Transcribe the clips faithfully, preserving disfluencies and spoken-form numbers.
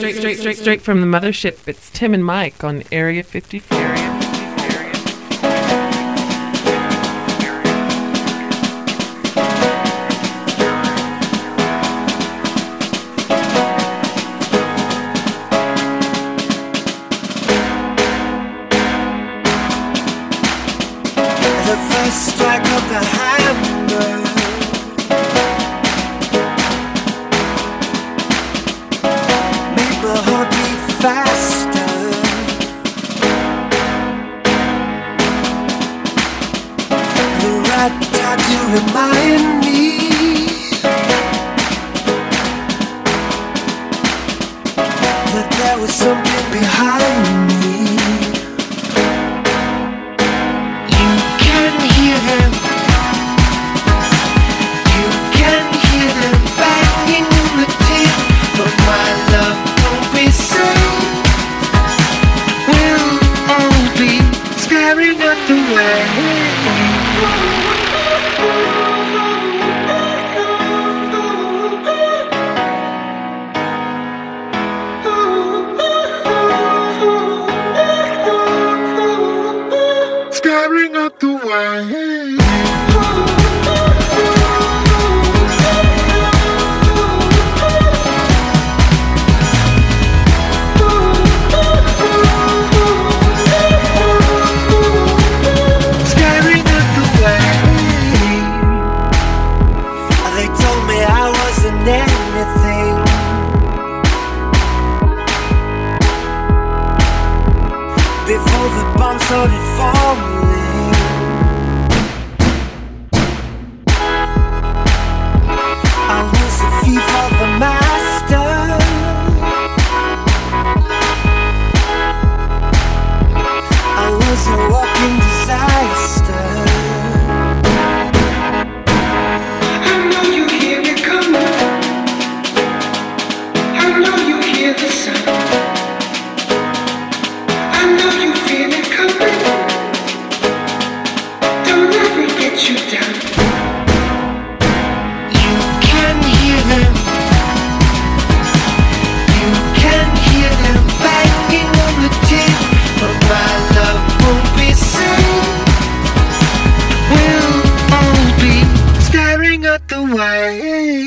straight, straight, straight, straight from the mothership. It's Tim and Mike on Area fifty-four. Area The first strike of the hammer made my heart beat faster. The rat tried to remind me that there was something behind me. Staring at the way. Before the bomb started falling, I was a thief of the master. I was a walking disaster. I know you hear me coming. I know you hear the sound. Don't let me get you down. You can hear them. You can hear them banging on the tin. But my love won't be seen. We'll all be staring at the way.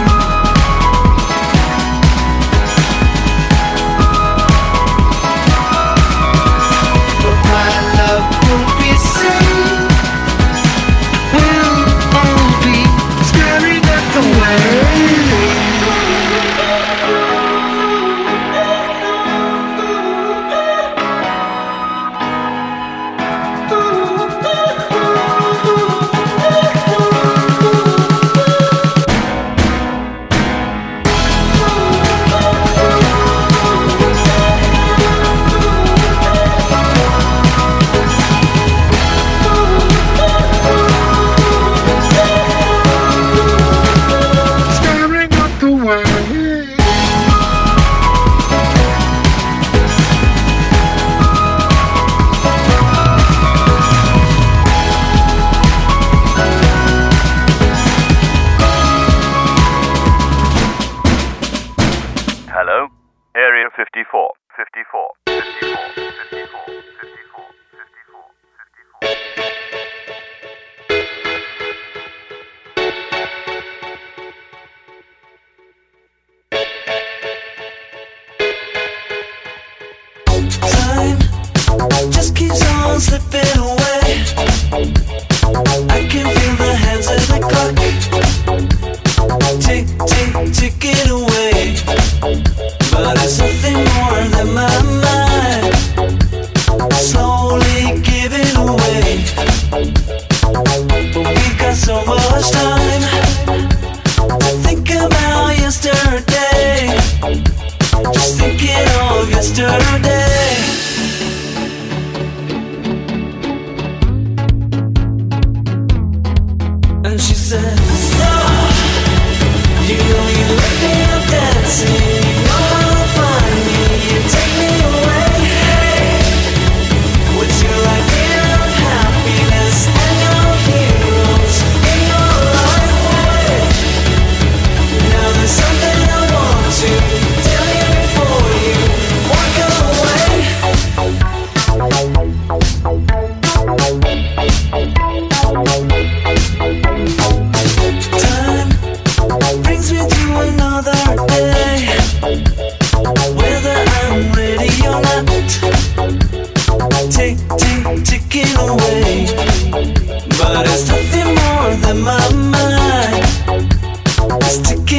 Hello? Area fifty-four. fifty-four. fifty-four. fifty-four. fifty-four. fifty-four. Time just keeps on slipping away. I can feel the hands of the clock. Tick, tick, ticking away. But it's nothing more than my mind slowly giving away. But we've got so much time to think about yesterday. Just thinking of yesterday. And she said, stop. You know you left me up dancing. You know I'll find me. You take me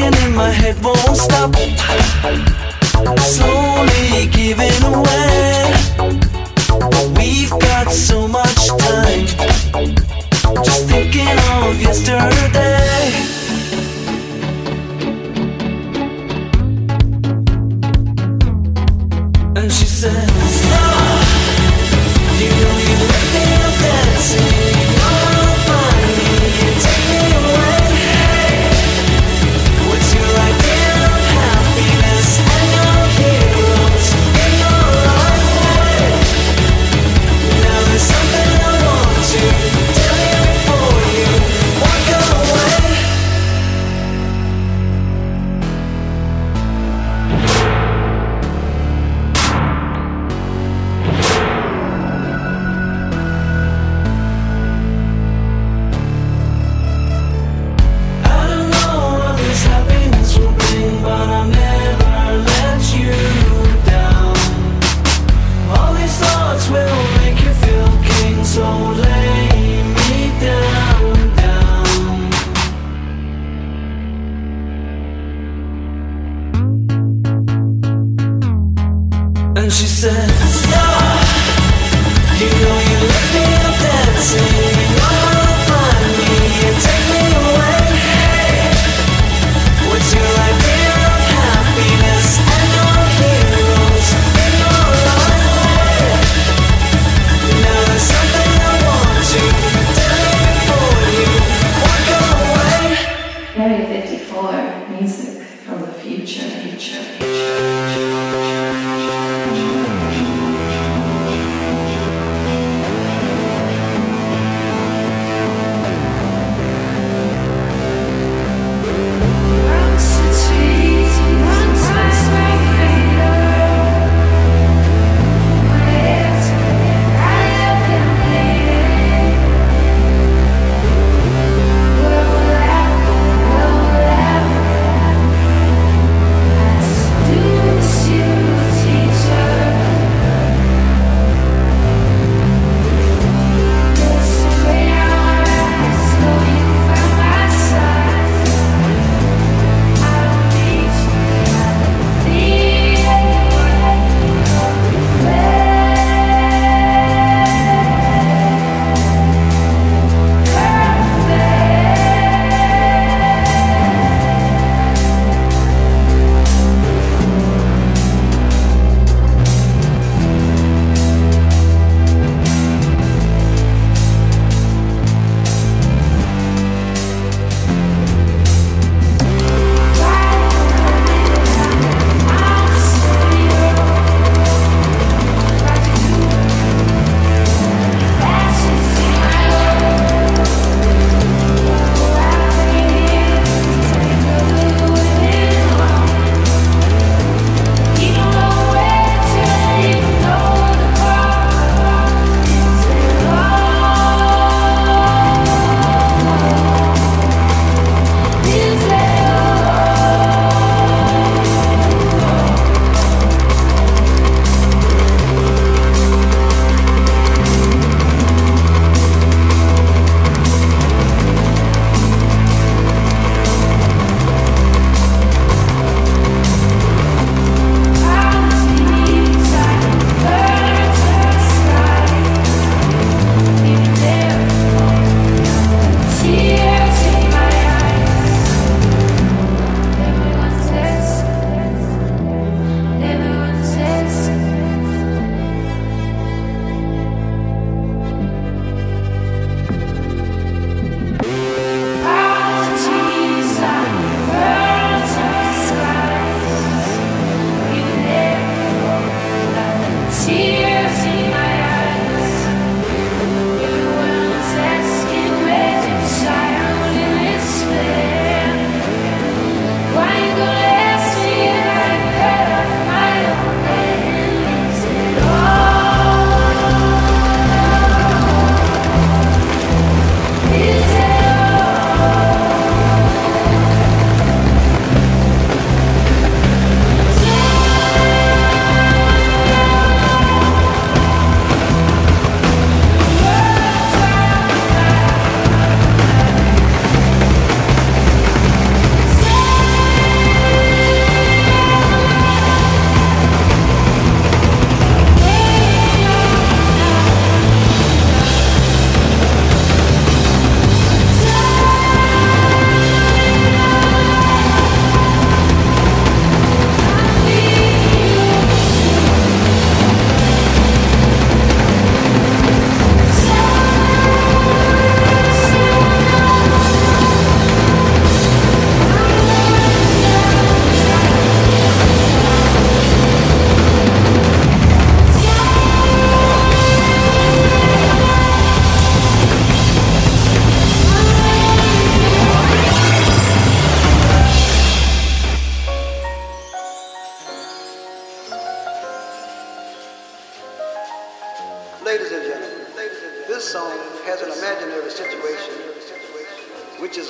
Racing in my head won't stop, slowly giving away. We've got so much time, just thinking of yesterday. And she said, stop, you know you left me up dancing. You know I'll find me and take me away. What's your idea of happiness and your heroes in your life? Now there's something I want to tell you before you walk away. I don't know what this happiness will bring, but I'll never let you down. All these thoughts will make you feel king, so lay me down, down. And she said, stop, you know you left me up dancing. You know I'll find me and take me away. What's your idea of happiness and your heroes in your life? Now there's something I want to tell you before you walk away. Area fifty-four, music from the future, future, future. Still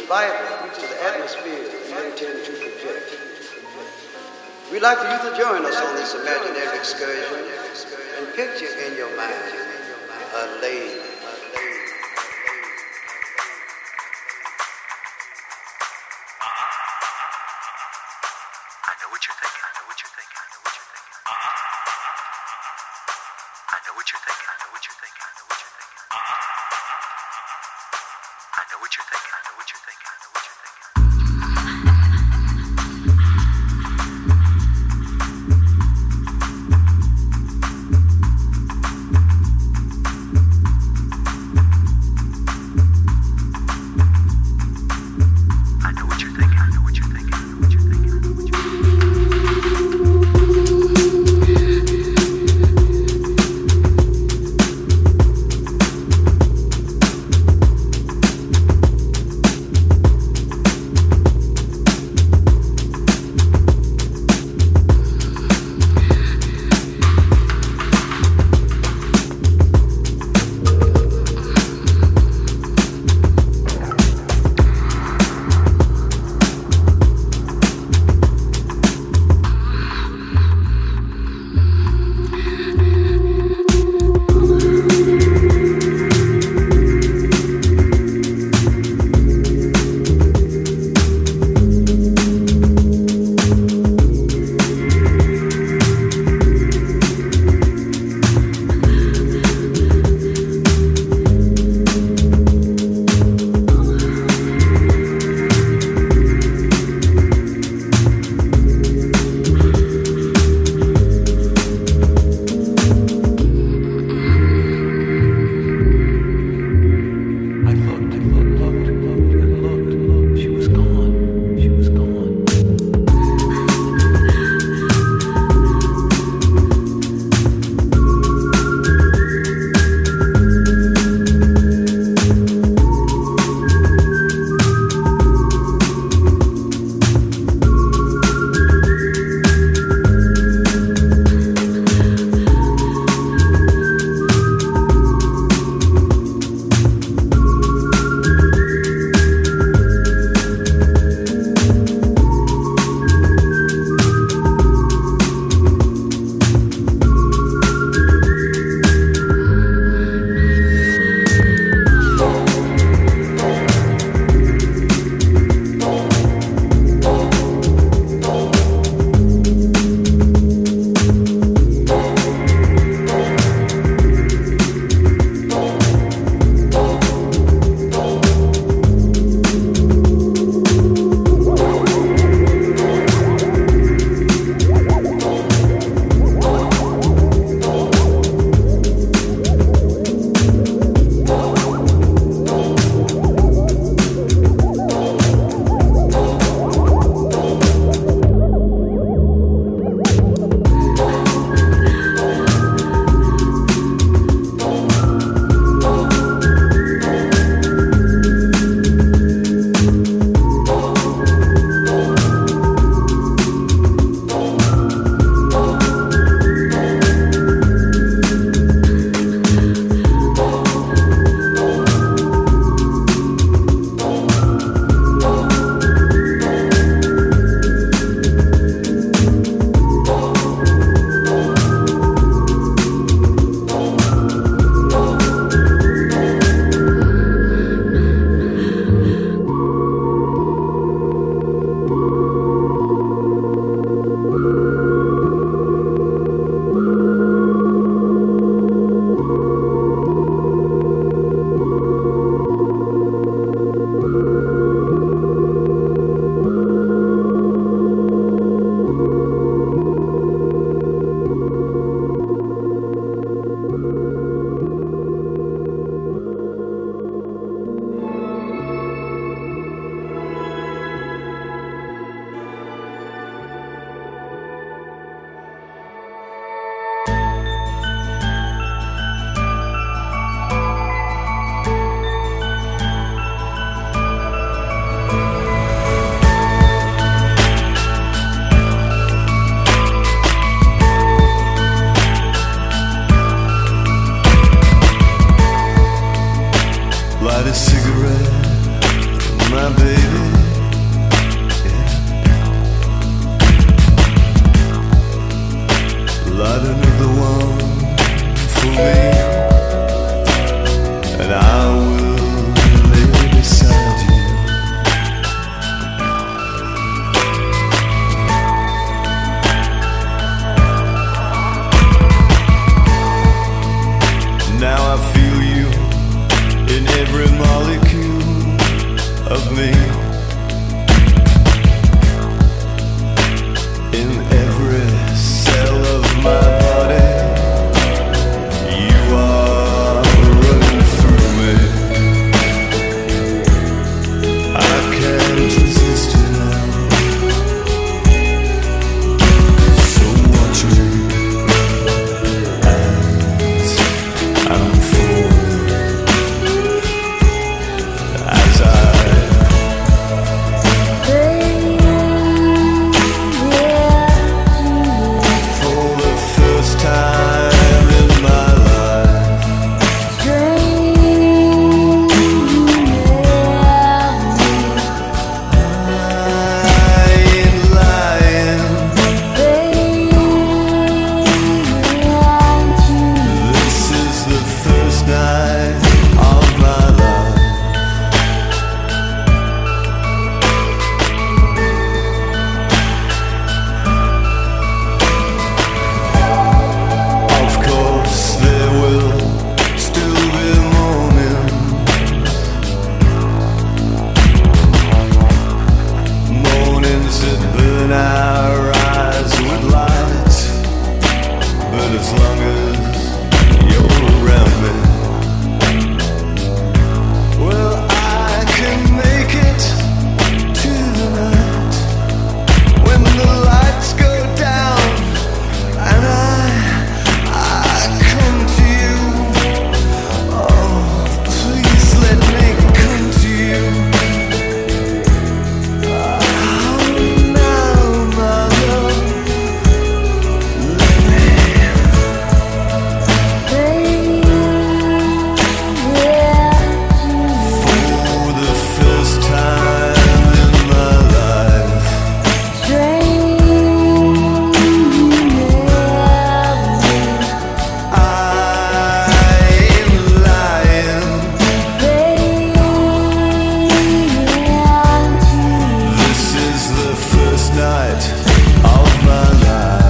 vibrant, which is the atmosphere you intend to project. We'd like for you to join us on this imaginary excursion and picture in your mind a lady. I know what you're thinking, I know what you're thinking, I know what you're thinking. I know what you're thinking, I know what you're thinking, I know what you're thinking. I know what you're thinking, I know what you're thinking, I know what you're thinking. I know what you're thinking, I know what you're thinking, I know what you're thinking, I know what you're thinking. night of my life.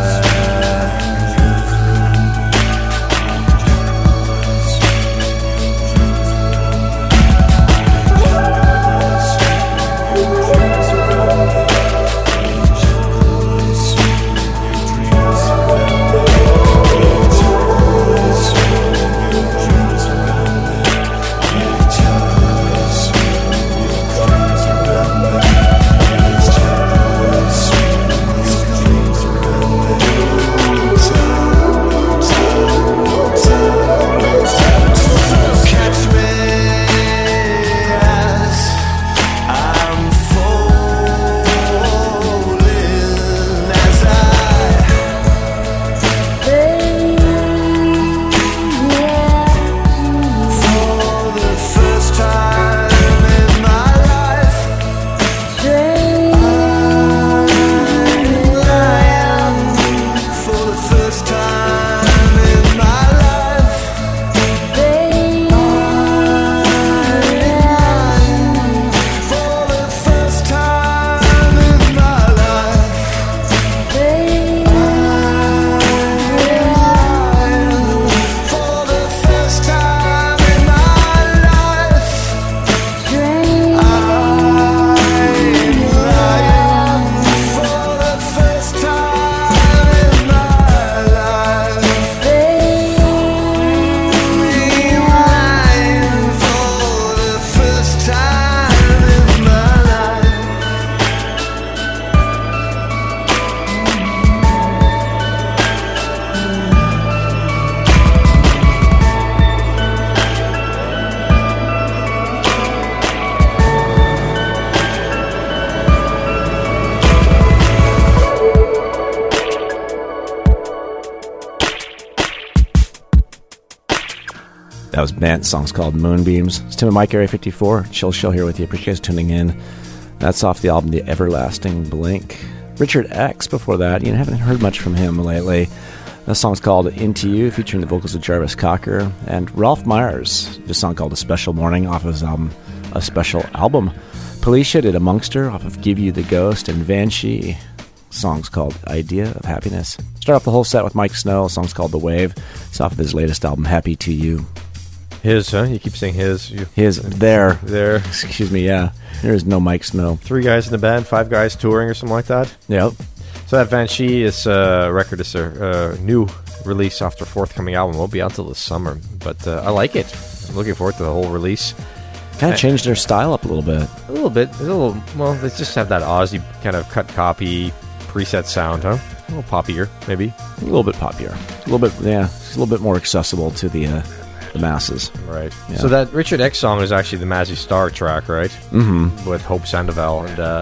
That was Bent. The song's called Moonbeams. It's Tim and Mike, Area fifty-four. Chill Show here with you. Appreciate you guys tuning in. That's off the album The Everlasting Blink. Richard X before that. You haven't heard much from him lately. The song's called Into You, featuring the vocals of Jarvis Cocker. And Ralph Myers, a song called A Special Morning off of his album, A Special Album. Policia did Amongster off of Give You the Ghost. And Vanshee, song's called Idea of Happiness. Start off the whole set with Mike Snow. The song's called The Wave. It's off of his latest album, Happy to You. His, huh? You keep saying his. You, his, there. There. Excuse me, yeah. There is no Mike Snow. Three guys in the band, five guys touring or something like that? Yep. So that Vanshee is a uh, record, is a uh, new release after forthcoming album. Won't be out till this summer, but uh, I like it. I'm looking forward to the whole release. Kind of changed their style up a little bit. A little bit. A little, well, they just have that Aussie kind of cut copy preset sound, huh? A little poppier, maybe. A little bit poppier. A little bit, yeah. It's a little bit more accessible to the uh, the masses. Right. Yeah. So that Richard X song is actually the Mazzy Star track, right? Mm-hmm. With Hope Sandoval. And uh,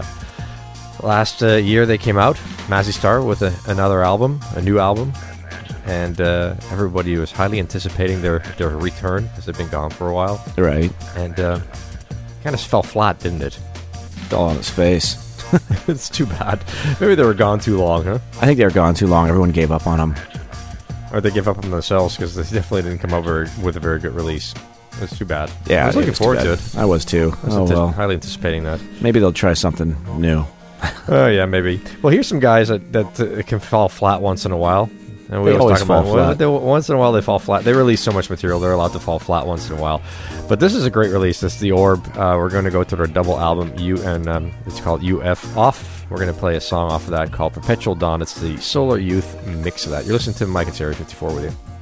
last uh, year they came out, Mazzy Star, with a, another album, a new album. And uh, everybody was highly anticipating their, their return, because they've been gone for a while. Right. And uh, kind of fell flat, didn't it? Fell on its face. It's too bad. Maybe they were gone too long, huh? I think they were gone too long. Everyone gave up on them. Or they give up on themselves, because they definitely didn't come up with a very good release. It's too bad. Yeah, I was looking forward to it. I was too. I was oh, ante- well. highly anticipating that. Maybe they'll try something new. Oh, yeah, maybe. Well, here's some guys that, that uh, can fall flat once in a while. And we They always always talk fall about flat. They, once in a while they fall flat. They release so much material, they're allowed to fall flat once in a while. But this is a great release. This is The Orb. Uh, we're going to go to their double album, U, and um, it's called U F Off. We're going to play a song off of that called Perpetual Dawn. It's the Solar Youth mix of that. You're listening to Mike and Area fifty-four with you.